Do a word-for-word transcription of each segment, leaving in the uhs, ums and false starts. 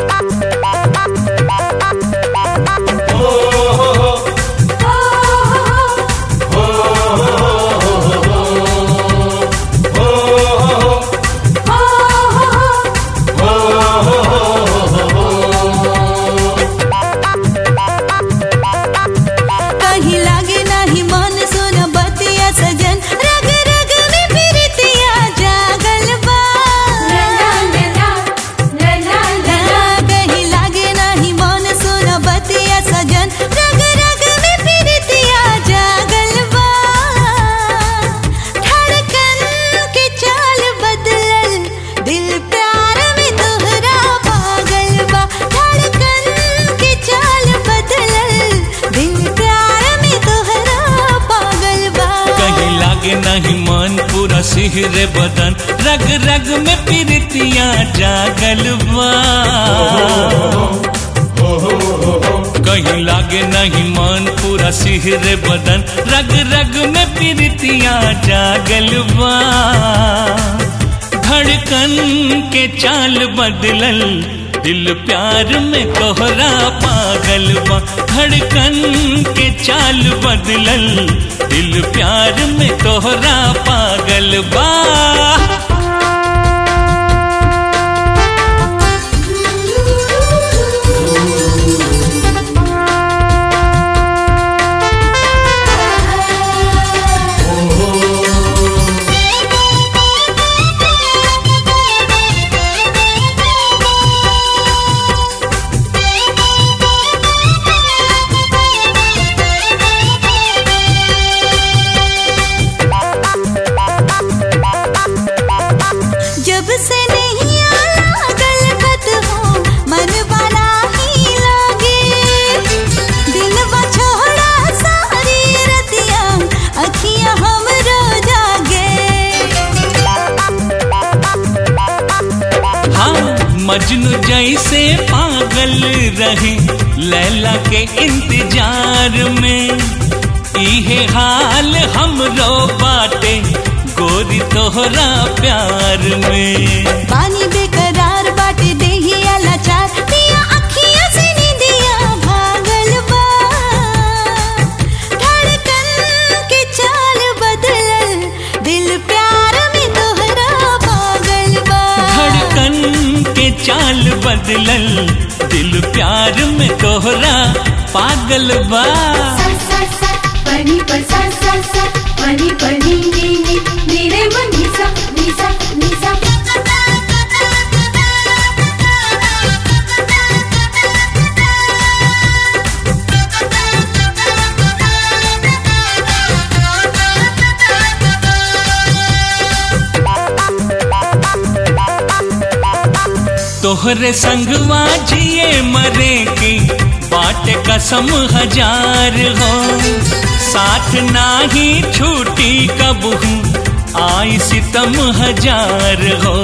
सिहरे बदन रग रग में प्रीतियां जागल बा। कहीं लागे नहीं मन पूरा सिहरे बदन रग रग में प्रीतियां जागल बा। धड़कन के चाल बदलल दिल प्यार में तोहरा पागल बा। धड़कन के चाल बदलल दिल प्यार में तोहरा पागल बा। मजनू जैसे पागल रहे लैला के इंतजार में, इहे हाल हमरो बाटे गोरी तोहरा प्यार में। पानी बेकरार बाटे देहिया लाचार पिया अखियां से नींदिया भागल बा। धड़कन के चाल बदलल दिल प्यार में तोहरा पागल बा। धड़कन के चाल बदलल दिल प्यार में तोहरा पागल बा। सा सा सा पनी पर सा सा सा पनी पर नी नी नी मेरे मन निसा निसा निसा। तोहरे संगवा जिए मरे की बाटे कसम हजार हो, साथ नाही छूटी कबहू आई सितम हजार हो।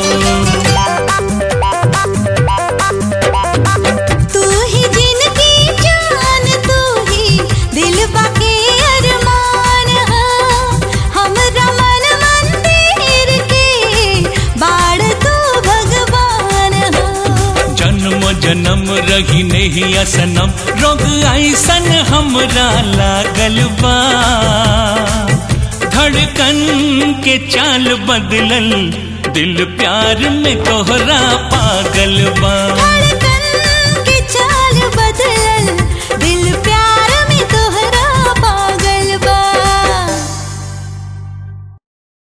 तू ही जिनकी जान तू ही दिल बाके अरमान हा, हमरा मन मंदिर के बाड़ तू भगवान हा। जन्म जन्म रही नहीं असनम रोग ऐसन हमरा लागल बा। धड़कन के चाल बदलल दिल प्यार में तोहरा पागल बा।